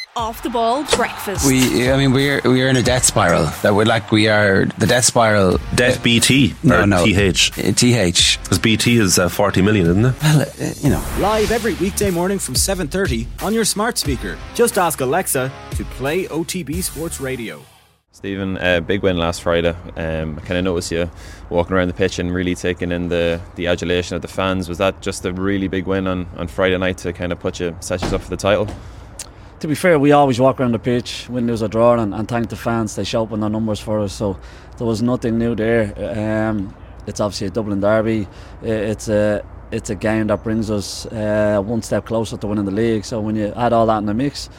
Off the Ball Breakfast. We're in a death spiral. We are the death spiral. Death BT or no. TH? TH. Because BT is 40 million, isn't it? Well, Live every weekday morning from 7:30 on your smart speaker. Just ask Alexa to play OTB Sports Radio. Stephen, big win last Friday. I kind of noticed you walking around the pitch and really taking in the adulation of the fans. Was that just a really big win on Friday night to kind of set you up for the title? To be fair, we always walk around the pitch when there's a draw and thank the fans. They shout on their numbers for us, so there was nothing new there. It's obviously a Dublin derby. It's a game that brings us one step closer to winning the league. So when you add all that in the mix,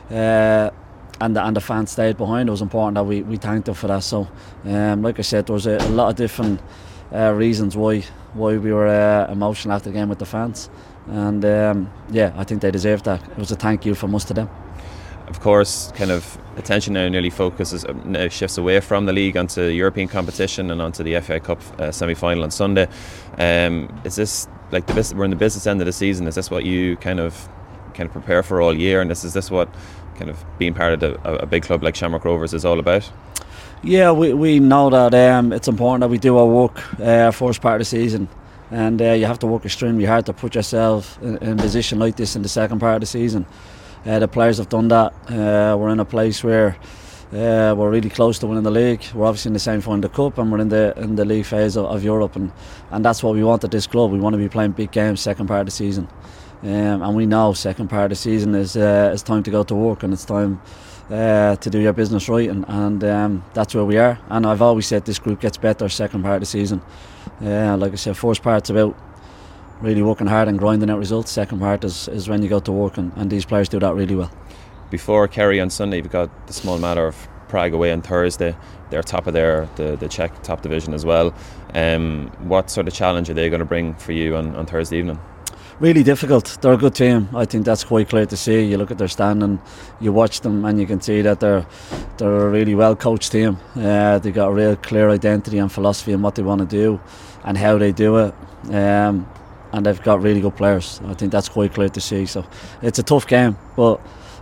and the fans stayed behind, it was important that we thanked them for that. So like I said, there was a lot of different reasons why we were emotional after the game with the fans. And I think they deserved that. It was a thank you from us to them. Of course, kind of attention now shifts away from the league onto European competition and onto the FA Cup semi-final on Sunday. Is this like we're in the business end of the season? Is this what you kind of prepare for all year? And is this what kind of being part of a big club like Shamrock Rovers is all about? Yeah, we know that it's important that we do our work first part of the season. And you have to work extremely hard to put yourself in a position like this in the second part of the season. The players have done that. We're in a place where we're really close to winning the league. We're obviously in the semi-final of the cup, and we're in the league phase of Europe, and that's what we want at this club. We want to be playing big games second part of the season, and we know second part of the season is time to go to work, and it's time to do your business right, and that's where we are. And I've always said this group gets better second part of the season. Like I said, first part's about really working hard and grinding out results. Second part is when you go to work, and these players do that really well. Before Kerry on Sunday, you've got the small matter of Prague away on Thursday. They're top of the Czech top division as well. What sort of challenge are they going to bring for you on Thursday evening? Really difficult. They're a good team. I think that's quite clear to see. You look at their standing, you watch them, and you can see that they're a really well coached team. They've got a real clear identity and philosophy in what they want to do and how they do it. And they've got really good players. I think that's quite clear to see. So it's a tough game, but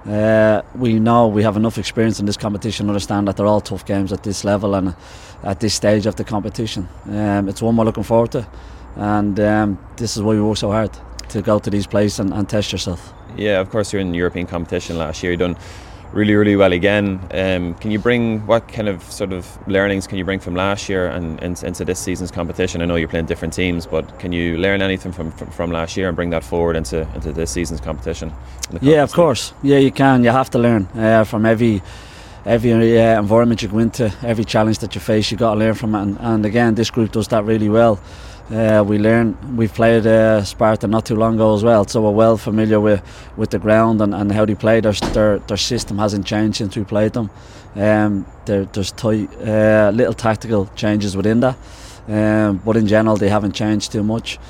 we know we have enough experience in this competition to understand that they're all tough games at this level and at this stage of the competition. It's one we're looking forward to, and this is why we work so hard to go to these places and test yourself. Yeah, of course, you're in European competition last year. You've done really, really well again. Can you bring, what kind of sort of learnings can you bring from last year and into this season's competition? I know you're playing different teams, but can you learn anything from last year and bring that forward into this season's competition? Yeah, of course. Yeah, you can. You have to learn from every environment you go into, every challenge that you face. You've got to learn from it. And again, this group does that really well. We've played Sparta not too long ago as well, so we're well familiar with the ground and how they play. Their system hasn't changed since we played them. There's tight little tactical changes within that, but in general they haven't changed too much.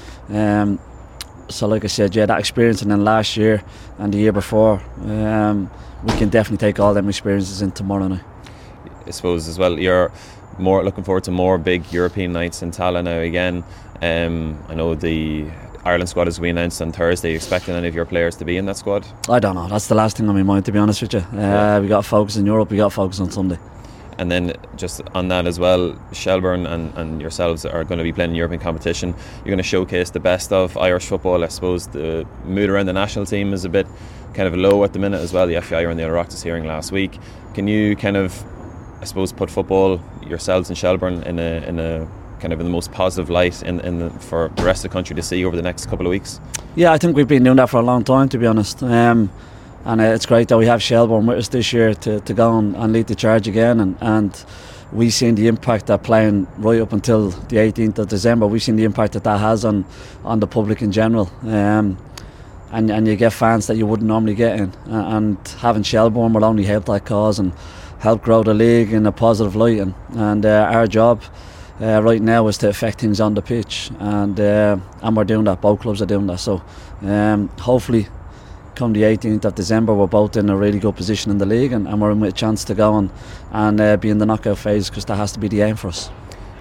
So like I said, yeah, that experience, and then last year and the year before, we can definitely take all them experiences in tomorrow night. I suppose as well, you're more looking forward to more big European nights in Tallaght now again. I know the Ireland squad is being announced on Thursday. Are you expecting any of your players to be in that squad? I don't know. That's the last thing on my mind, to be honest with you. We got to focus in Europe. We got to focus on Sunday. And then just on that as well, Shelbourne and yourselves are going to be playing in European competition. You're going to showcase the best of Irish football. I suppose the mood around the national team is a bit kind of low at the minute as well. The FAI were in the Oireachtas hearing last week. Can you kind of, I suppose, put football yourselves in Shelbourne in a kind of in the most positive light for the rest of the country to see over the next couple of weeks? Yeah, I think we've been doing that for a long time, to be honest. And it's great that we have Shelbourne with us this year to go and lead the charge again. And we've seen the impact that playing right up until the 18th of December, we've seen the impact that has on the public in general. And you get fans that you wouldn't normally get in. And having Shelbourne will only help that cause and help grow the league in a positive light. And our job right now is to affect things on the pitch, and we're doing that. Both clubs are doing that. So hopefully come the 18th of December we're both in a really good position in the league, and we're in with a chance to go and be in the knockout phase, because that has to be the aim for us.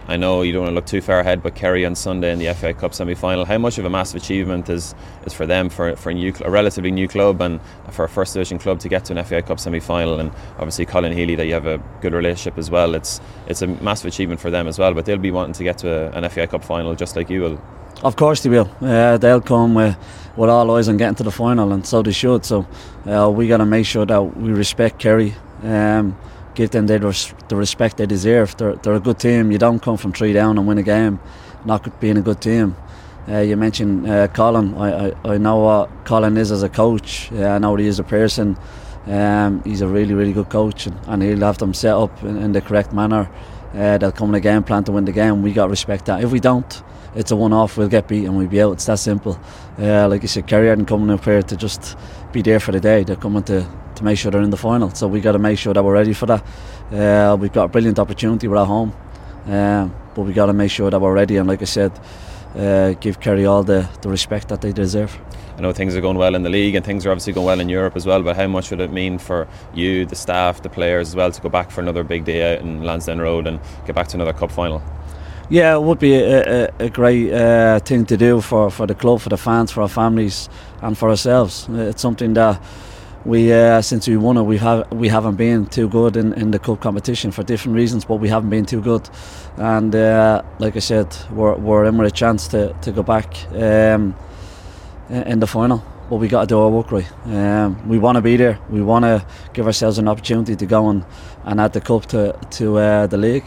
I know you don't want to look too far ahead, but Kerry on Sunday in the FA Cup semi-final, how much of a massive achievement is for them, for a relatively new club and for a first division club to get to an FA Cup semi-final? And obviously Colin Healy, that you have a good relationship as well, it's a massive achievement for them as well, but they'll be wanting to get to an FA Cup final just like you will. Of course they will. They'll come with all eyes on getting to the final, and so they should. So we got to make sure that we respect Kerry, give them the respect they deserve. They're a good team. You don't come from 3 down and win a game not being a good team. You mentioned Colin. I know what Colin is as a coach. I know what he is a person. He's a really, really good coach, and he'll have them set up in the correct manner. They'll come in a game plan to win the game. We got to respect that. If we don't, it's a one-off. We'll get beaten. We'll be out. It's that simple. Like you said, Kerry aren't coming up here to just be there for the day. They're coming to make sure they're in the final. So we got to make sure that we're ready for that. We've got a brilliant opportunity. We're at home, but we got to make sure that we're ready. And like I said, give Kerry all the respect that they deserve. I know things are going well in the league and things are obviously going well in Europe as well, but how much would it mean for you, the staff, the players as well, to go back for another big day out in Lansdowne Road and get back to another cup final? Yeah, it would be a great thing to do for the club, for the fans, for our families and for ourselves. It's something that we since we won it, we haven't been too good in the cup competition for different reasons, but we haven't been too good. And like I said, we're in with a chance to go back in the final, but we got to do our work right. We want to be there. We want to give ourselves an opportunity to go and add the cup to the league.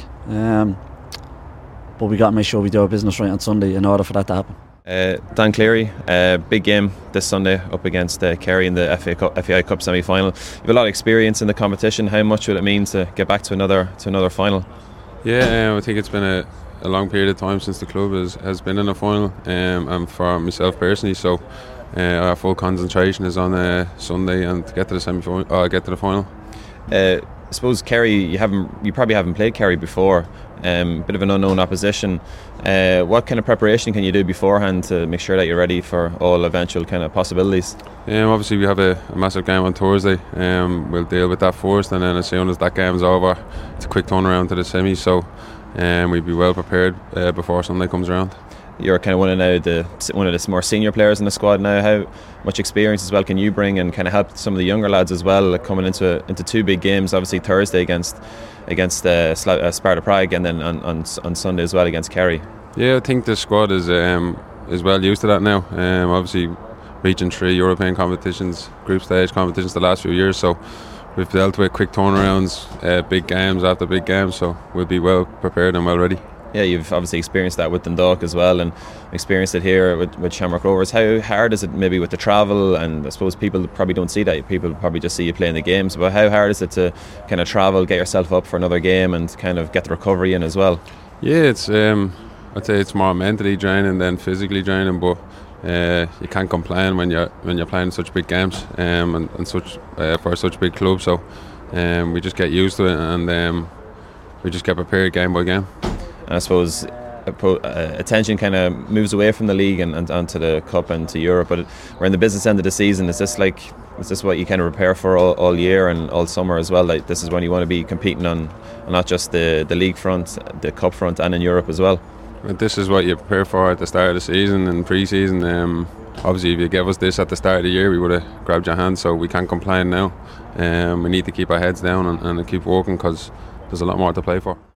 But we got to make sure we do our business right on Sunday in order for that to happen. Dan Cleary, big game this Sunday up against Kerry in the FAI Cup semi-final. You have a lot of experience in the competition. How much will it mean to get back to another final? Yeah, I think it's been a long period of time since the club has been in a final, and for myself personally, so our full concentration is on Sunday and to get to the semi-final, get to the final. I suppose Kerry, you probably haven't played Kerry before. Bit of an unknown opposition. What kind of preparation can you do beforehand to make sure that you're ready for all eventual kind of possibilities? Obviously we have a massive game on Thursday. We'll deal with that first, and then as soon as that game's over, it's a quick turnaround to the semi. So we'll be well prepared before Sunday comes around. You're kind of one of the more senior players in the squad now. How much experience as well can you bring and kind of help some of the younger lads as well, coming into 2 big games? Obviously Thursday against Sparta Prague, and then on Sunday as well against Kerry. Yeah, I think the squad is well used to that now. Obviously reaching 3 European competitions, group stage competitions the last few years, so we've dealt with quick turnarounds, big games after big games, so we'll be well prepared and well ready. Yeah, you've obviously experienced that with Dundalk as well, and experienced it here with Shamrock Rovers. How hard is it maybe with the travel? And I suppose people probably don't see that. People probably just see you playing the games. But how hard is it to kind of travel, get yourself up for another game, and kind of get the recovery in as well? Yeah, it's I'd say it's more mentally draining than physically draining, but you can't complain when you're playing such big games and such for such big clubs. So we just get used to it, and we just get prepared game by game. I suppose attention kind of moves away from the league and onto the cup and to Europe, but we're in the business end of the season. Is this what you kind of prepare for all year and all summer as well? Like, this is when you want to be competing on not just the league front, the cup front, and in Europe as well? This is what you prepare for at the start of the season and pre-season. Obviously if you gave us this at the start of the year, we would have grabbed your hand, so we can't complain now. We need to keep our heads down and keep working, because there's a lot more to play for.